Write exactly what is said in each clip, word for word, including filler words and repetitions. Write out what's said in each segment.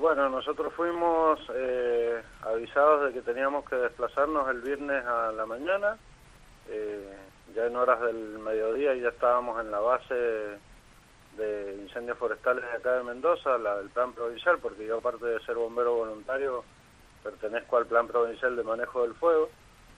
bueno, nosotros fuimos eh, avisados de que teníamos que desplazarnos el viernes a la mañana, eh, ya en horas del mediodía ya estábamos en la base de incendios forestales de acá de Mendoza, la del plan provincial, porque yo aparte de ser bombero voluntario pertenezco al plan provincial de manejo del fuego.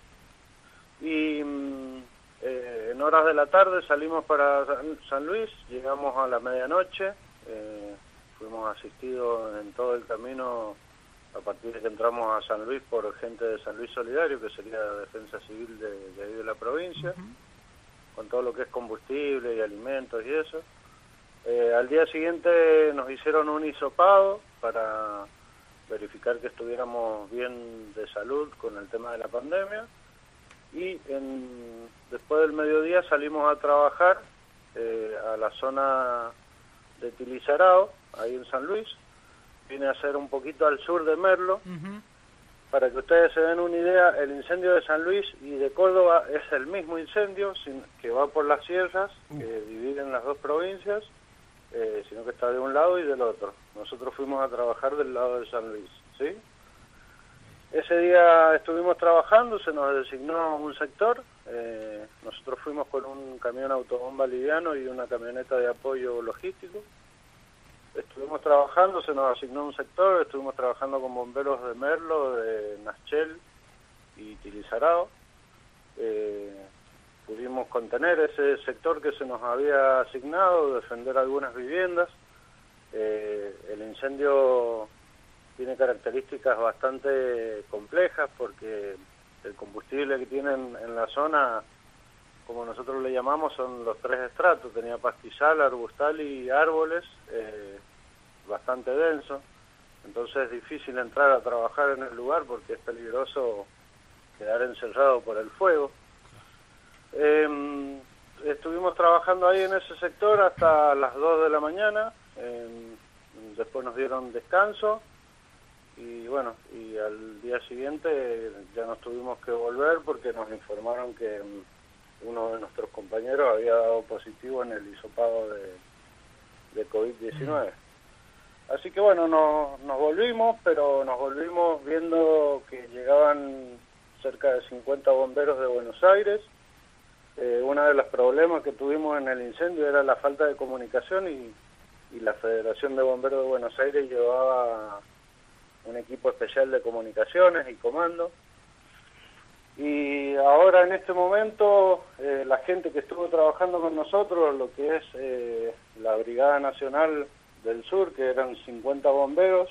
Y eh, en horas de la tarde salimos para San Luis, llegamos a la medianoche, eh, fuimos asistidos en todo el camino a partir de que entramos a San Luis por gente de San Luis Solidario, que sería la defensa civil de, de ahí de la provincia, uh-huh. con todo lo que es combustible y alimentos y eso. Eh, al día siguiente nos hicieron un hisopado para verificar que estuviéramos bien de salud con el tema de la pandemia. Y en, después del mediodía salimos a trabajar eh, a la zona de Tilizarao, ahí en San Luis. Viene a ser un poquito al sur de Merlo. Uh-huh. Para que ustedes se den una idea, el incendio de San Luis y de Córdoba es el mismo incendio sin, que va por las sierras, uh. que dividen las dos provincias, eh, sino que está de un lado y del otro. Nosotros fuimos a trabajar del lado de San Luis, ¿sí? Ese día estuvimos trabajando, se nos designó un sector, eh, nosotros fuimos con un camión autobomba liviano y una camioneta de apoyo logístico. Estuvimos trabajando, se nos asignó un sector, estuvimos trabajando con bomberos de Merlo, de Naschel y Tilizarao. Eh, pudimos contener ese sector que se nos había asignado, defender algunas viviendas. Eh, el incendio tiene características bastante complejas porque el combustible que tienen en la zona, como nosotros le llamamos, son los tres estratos. Tenía pastizal, arbustal y árboles, eh, bastante denso. Entonces es difícil entrar a trabajar en el lugar porque es peligroso quedar encerrado por el fuego. Eh, estuvimos trabajando ahí en ese sector hasta las dos de la mañana. Eh, después nos dieron descanso. Y bueno, y al día siguiente ya nos tuvimos que volver porque nos informaron que uno de nuestros compañeros había dado positivo en el hisopado de, de COVID diecinueve. Así que bueno, nos, nos volvimos, pero nos volvimos viendo que llegaban cerca de cincuenta bomberos de Buenos Aires. Eh, uno de los problemas que tuvimos en el incendio era la falta de comunicación y, y la Federación de Bomberos de Buenos Aires llevaba un equipo especial de comunicaciones y comando. Y ahora en este momento eh, la gente que estuvo trabajando con nosotros, lo que es eh, la Brigada Nacional del Sur, que eran cincuenta bomberos,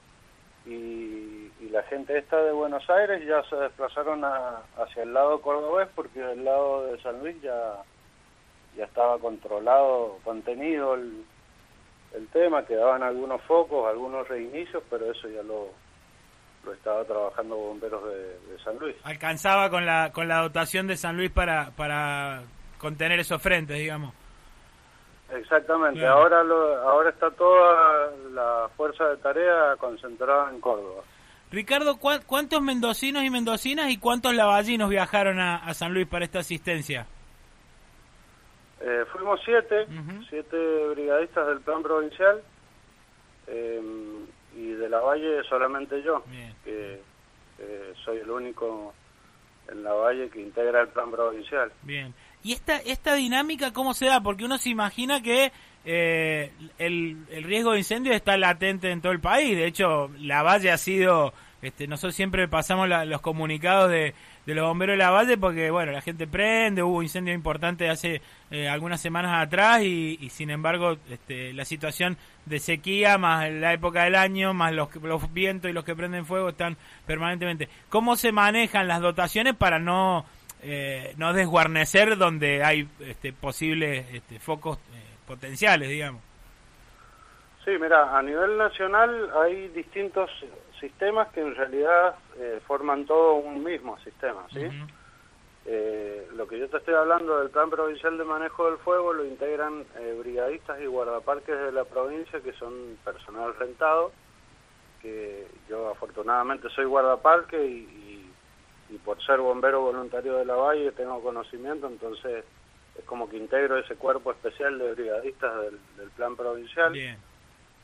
y, y la gente esta de Buenos Aires ya se desplazaron a, hacia el lado cordobés porque el lado de San Luis ya, ya estaba controlado, contenido el el tema, quedaban algunos focos, algunos reinicios, pero eso ya lo, lo estaba trabajando bomberos de, de San Luis. Alcanzaba con la con la dotación de San Luis para para contener esos frentes, digamos. Exactamente, claro. ahora lo, ahora está toda la fuerza de tarea concentrada en Córdoba. Ricardo, ¿cu- ¿cuántos mendocinos y mendocinas y cuántos lavallinos viajaron a, a San Luis para esta asistencia? Eh, fuimos siete, uh-huh. siete brigadistas del plan provincial, eh, y de la Valle solamente yo, Bien. que eh, soy el único en la Valle que integra el plan provincial. Bien. ¿Y esta esta dinámica cómo se da? Porque uno se imagina que eh, el, el riesgo de incendio está latente en todo el país. De hecho, la Valle ha sido... Este, nosotros siempre pasamos la, los comunicados de, de los bomberos de la Valle porque, bueno, la gente prende, hubo incendio importante hace eh, algunas semanas atrás y, y sin embargo este, la situación de sequía más la época del año, más los, los vientos y los que prenden fuego están permanentemente. ¿Cómo se manejan las dotaciones para no, eh, no desguarnecer donde hay este, posibles este, focos eh, potenciales, digamos? Sí, mira, a nivel nacional hay distintos sistemas que en realidad eh, forman todo un mismo sistema, ¿sí? Uh-huh. Eh, lo que yo te estoy hablando del Plan Provincial de Manejo del Fuego lo integran eh, brigadistas y guardaparques de la provincia que son personal rentado, que yo afortunadamente soy guardaparque y, y, y por ser bombero voluntario de la Valle tengo conocimiento, entonces es como que integro ese cuerpo especial de brigadistas del, del Plan Provincial. Bien.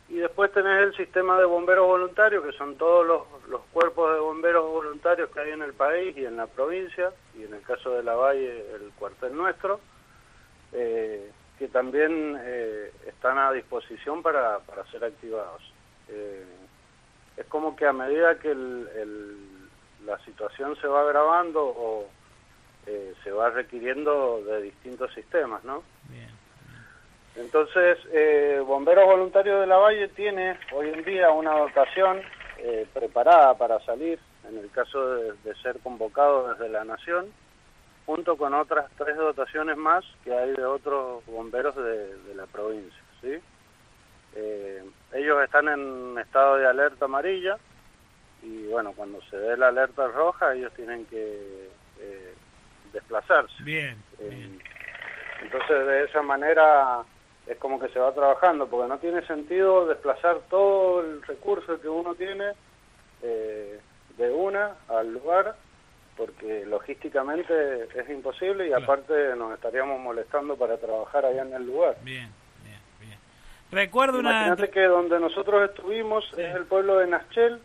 Y después tenés el sistema de bomberos voluntarios, que son todos los, los cuerpos de bomberos voluntarios que hay en el país y en la provincia, y en el caso de Lavalle, el cuartel nuestro, eh, que también eh, están a disposición para, para ser activados. Eh, es como que a medida que el, el, la situación se va agravando o eh, se va requiriendo de distintos sistemas, ¿no? Bien. Entonces, eh, Bomberos Voluntarios de Lavalle tiene hoy en día una dotación eh, preparada para salir, en el caso de, de ser convocado desde la Nación, junto con otras tres dotaciones más que hay de otros bomberos de, de la provincia, ¿sí? Eh, ellos están en estado de alerta amarilla y, bueno, cuando se dé la alerta roja, ellos tienen que eh, desplazarse. Bien, eh, bien. Entonces, de esa manera es como que se va trabajando, porque no tiene sentido desplazar todo el recurso que uno tiene eh, de una al lugar, porque logísticamente es imposible y claro. Aparte nos estaríamos molestando para trabajar allá en el lugar. Bien, bien, bien. Recuerdo una... Imagínate que donde nosotros estuvimos sí. es el pueblo de Naschel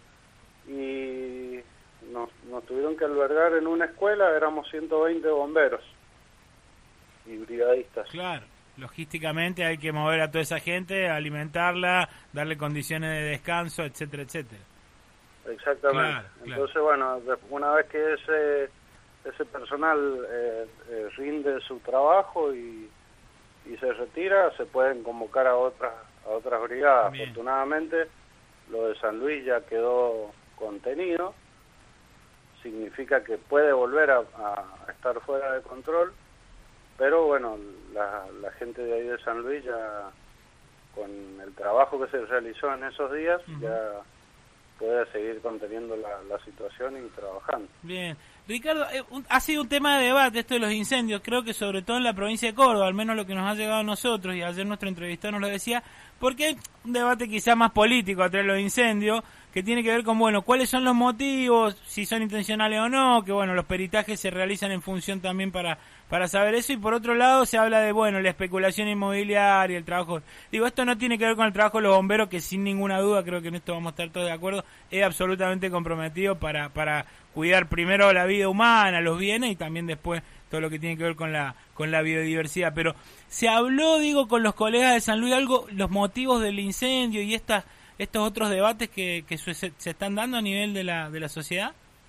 y nos, nos tuvieron que albergar en una escuela, éramos ciento veinte bomberos y brigadistas. Claro. Logísticamente hay que mover a toda esa gente, alimentarla, darle condiciones de descanso, etcétera, etcétera. Exactamente. Claro, Entonces, claro. bueno, una vez que ese ese personal eh, eh, rinde su trabajo y, y se retira, se pueden convocar a otras a otras brigadas. Bien. Afortunadamente, lo de San Luis ya quedó contenido, significa que puede volver a, a estar fuera de control. Pero bueno, la, la gente de ahí de San Luis ya, con el trabajo que se realizó en esos días, uh-huh. ya puede seguir conteniendo la, la situación y trabajando. Bien. Ricardo, eh, un, ha sido un tema de debate esto de los incendios, creo que sobre todo en la provincia de Córdoba, al menos lo que nos ha llegado a nosotros, y ayer nuestro entrevistado nos lo decía, porque hay un debate quizá más político atrás de los incendios, que tiene que ver con, bueno, cuáles son los motivos, si son intencionales o no, que bueno, los peritajes se realizan en función también para para saber eso, y por otro lado se habla de, bueno, la especulación inmobiliaria, el trabajo, digo, esto no tiene que ver con el trabajo de los bomberos, que sin ninguna duda, creo que en esto vamos a estar todos de acuerdo, es absolutamente comprometido para para cuidar primero la vida humana, los bienes, y también después todo lo que tiene que ver con la con la biodiversidad. Pero se habló, digo, con los colegas de San Luis, algo, los motivos del incendio y estas estos otros debates que, que se, se están dando a nivel de la de la sociedad.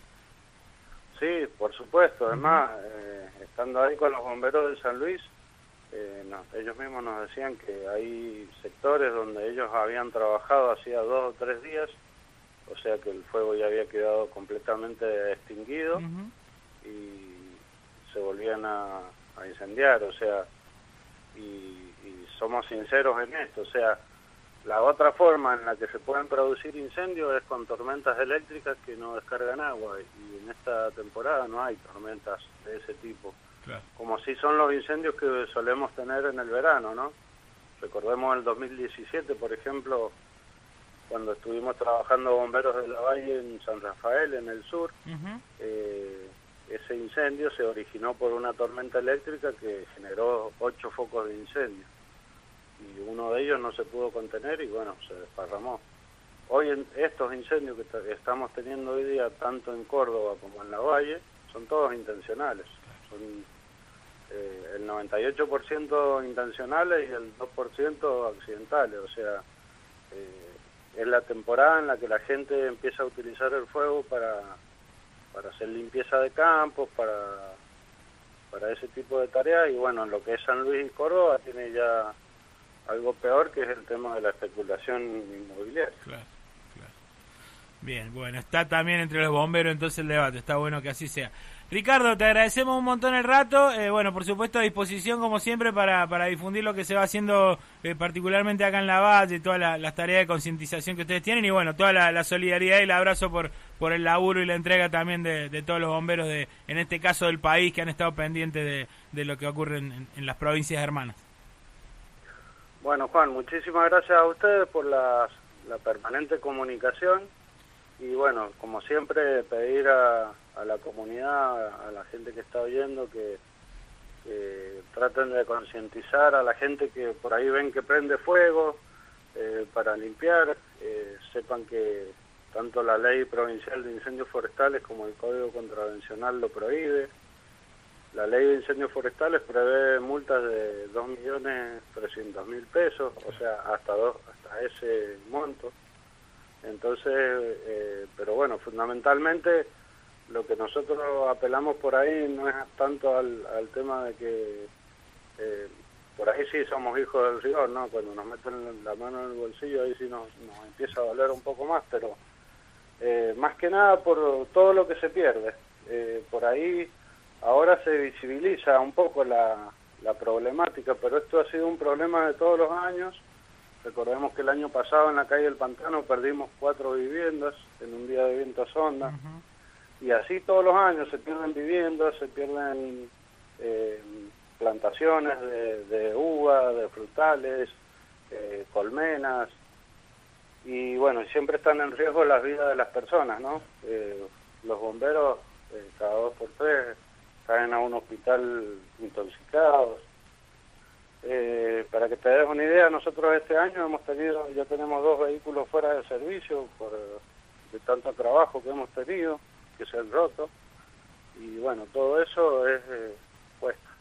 Sí, por supuesto. Además, eh, estando ahí con los bomberos de San Luis, eh, no, ellos mismos nos decían que hay sectores donde ellos habían trabajado hacía dos o tres días, o sea que el fuego ya había quedado completamente extinguido, uh-huh. y se volvían a, a incendiar, o sea, y, y somos sinceros en esto, o sea, la otra forma en la que se pueden producir incendios es con tormentas eléctricas que no descargan agua, y en esta temporada no hay tormentas de ese tipo, claro. Como sí son los incendios que solemos tener en el verano, ¿no? Recordemos el dos mil diecisiete, por ejemplo, cuando estuvimos trabajando bomberos de Lavalle en San Rafael, en el sur, uh-huh. eh, ese incendio se originó por una tormenta eléctrica que generó ocho focos de incendio. Y uno de ellos no se pudo contener y, bueno, se desparramó. Hoy en estos incendios que t- estamos teniendo hoy día, tanto en Córdoba como en Lavalle, son todos intencionales. Son eh, el noventa y ocho por ciento intencionales y el dos por ciento accidentales. O sea, eh, es la temporada en la que la gente empieza a utilizar el fuego para, para hacer limpieza de campos, para, para ese tipo de tareas. Y, bueno, en lo que es San Luis y Córdoba tiene ya algo peor, que es el tema de la especulación inmobiliaria. Claro, claro. Bien, bueno, está también entre los bomberos entonces el debate, está bueno que así sea. Ricardo, te agradecemos un montón el rato, eh, bueno, por supuesto a disposición como siempre para para difundir lo que se va haciendo, eh, particularmente acá en La Valle, todas la, las tareas de concientización que ustedes tienen, y bueno, toda la, la solidaridad y el abrazo por por el laburo y la entrega también de, de todos los bomberos, de en este caso del país, que han estado pendientes de, de lo que ocurre en, en las provincias hermanas. Bueno, Juan, muchísimas gracias a ustedes por la, la permanente comunicación y, bueno, como siempre, pedir a, a la comunidad, a la gente que está oyendo, que, que traten de concientizar a la gente que por ahí ven que prende fuego, eh, para limpiar. Eh, sepan que tanto la ley provincial de incendios forestales como el Código Contravencional lo prohíbe. La ley de incendios forestales prevé multas de dos millones trescientos mil pesos, o sea, hasta, dos, hasta ese monto. Entonces, eh, pero bueno, fundamentalmente lo que nosotros apelamos por ahí no es tanto al, al tema de que, eh, por ahí sí somos hijos del rigor, ¿no? Cuando nos meten la mano en el bolsillo, ahí sí nos, nos empieza a doler un poco más, pero eh, más que nada por todo lo que se pierde. Eh, por ahí ahora se visibiliza un poco la, la problemática, pero esto ha sido un problema de todos los años. Recordemos que el año pasado en la calle del Pantano perdimos cuatro viviendas en un día de viento sonda. Uh-huh. Y así todos los años se pierden viviendas, se pierden eh, plantaciones de, de uva, de frutales, eh, colmenas. Y bueno, siempre están en riesgo las vidas de las personas, ¿no? Eh, los bomberos eh, cada dos por tres caen a un hospital intoxicados. Eh, para que te des una idea, nosotros este año hemos tenido, ya tenemos dos vehículos fuera de servicio por de tanto trabajo que hemos tenido, que se han roto, y bueno, todo eso es eh, cuesta.